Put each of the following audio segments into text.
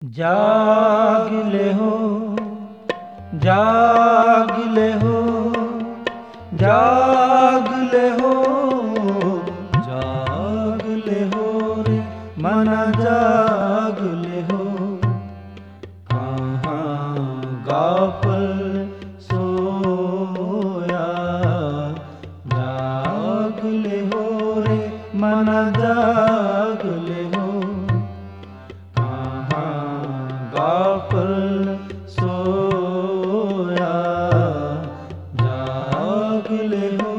जाग ले हो, जाग ले हो, जाग ले हो, जाग ले हो रे मना जाग ले हो। कहाँ गाफल सोया, जाग ले हो रे मना जाग ले हो। गाफल सोया, जाग ले हो।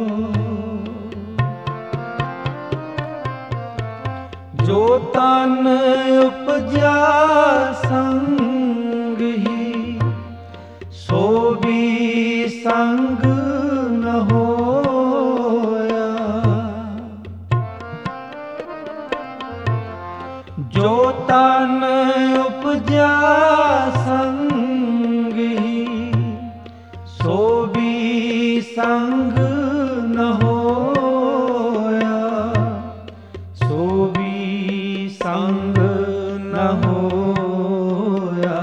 जो तन उपजा संग ही, सो भी संग न होया। जो तन उपजा संग ही, सो भी संग न होया। सो भी संग न होया,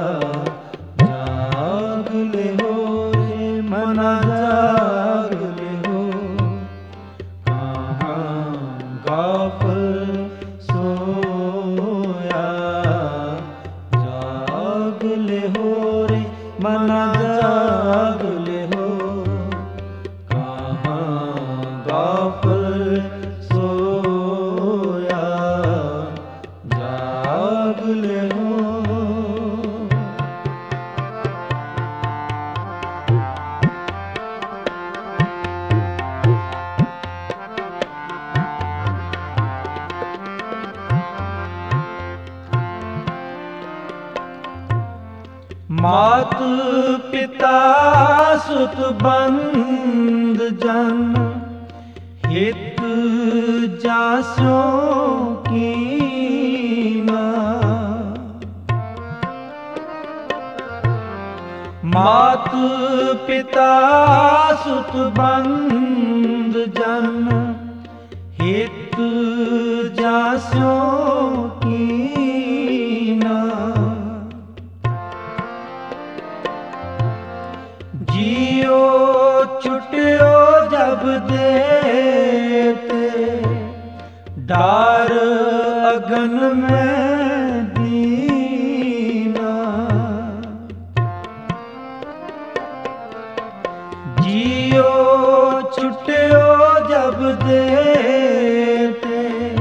जाग ले हो रे मना जाग ले हो। कहाँ गाफल सोया, जाग ले हो रे मना जाग ले हो। कहाँ गाफल सोया, जाग ले हो। मात पिता सुत बंद जन, हित जासो कीना। मात पिता सुत बंद जन, हित जासो कीना। जियो छुट्यो जब देते, डार अगन में दीना। जियो छुट्यो जब देते,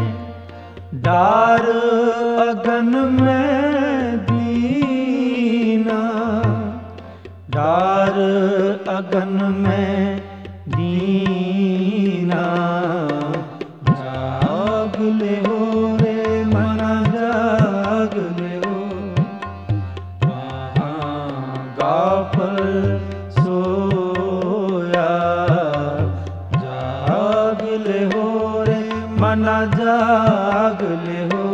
डार अगन में दीना। डार अगन में दीना, जाग ले हो रे मना जाग ले हो। कहाँ गाफल सोया, जाग ले हो रे मना जाग ले हो।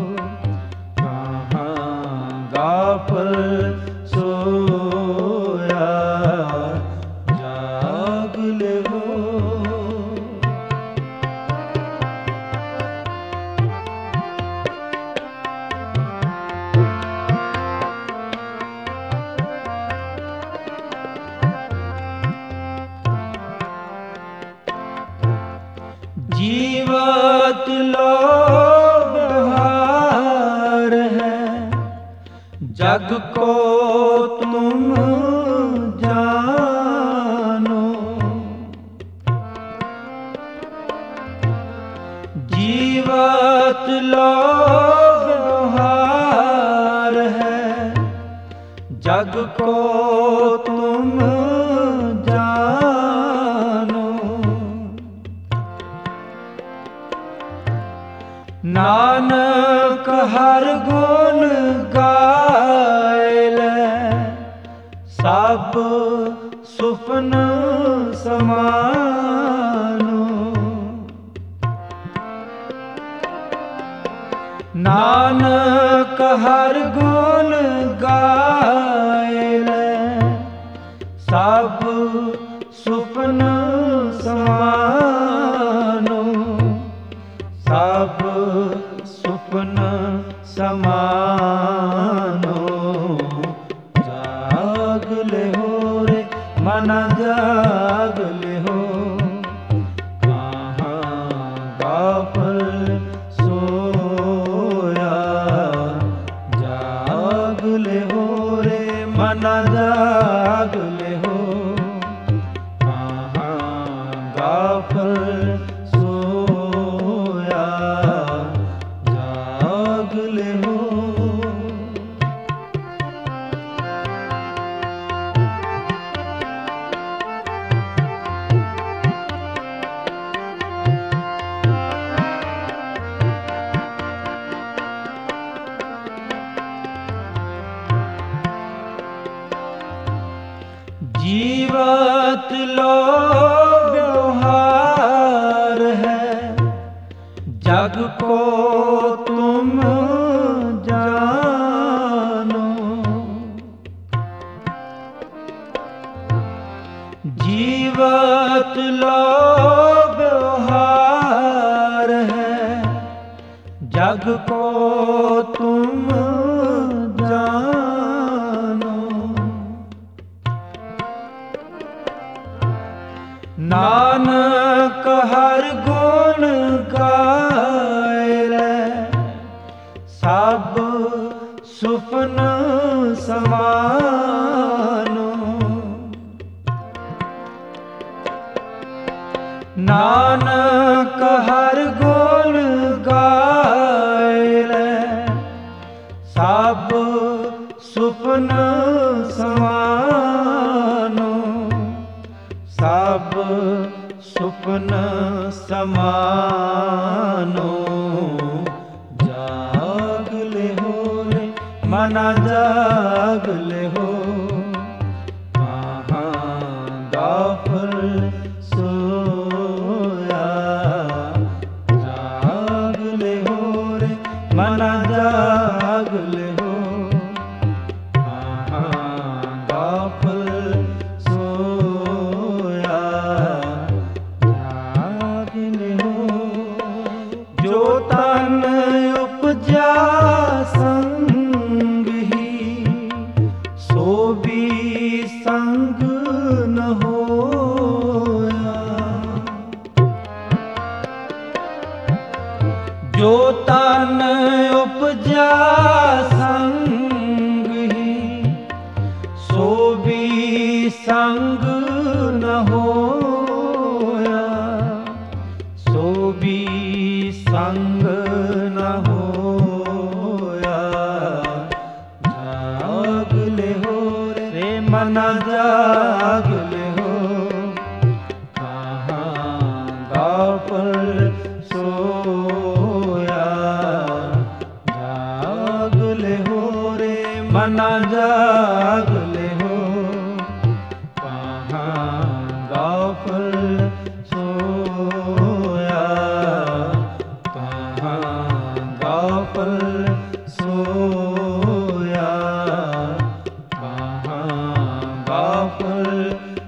कहाँ गाफल सोया, जाग ले हो। जीवत लोग हार है, जग को तुम जानो। जीवत लोग हार है, जग को तुम जानो। नानक हर गुण गाए ले, सब सुफन समानो। नानक हर गुण गाए ले, सब सुफन समानो। सब सुफन समानो। जाग ले हो रे मना जाग ले हो, कहाँ गाफल सोया। जाग ले हो रे मना जाग ले हो, कहाँ गाफल सोया। जाग ले हो। जीवत लो व्यवहार है, जग को तुम जानो। जीवत लो व्यवहार है, जग को तुम जानो। नानक हर गुण गाए, सब सुफन समानो। नानक हर गुण गाए, सब सुफन समानो। सब सुपन समानो। जाग ले हो रे मना जाग ले हो, कहाँ गाफल सोया। जाग ले हो रे मना जाग ले हो, कहाँ गाफल सोया। जाग ले हो। जो तन उपजा संग ही, सो भी संग न होया। जो तन उपजा संग ही, सो भी संग न होया। सो भी संग न होया। जाग ले हो रे मना जाग ले हो, कहाँ गाफल सोया। जाग ले हो रे मना जाग ले हो, कहाँ गाफल सोया। कहाँ गाफल सोया। कहाँ गाफल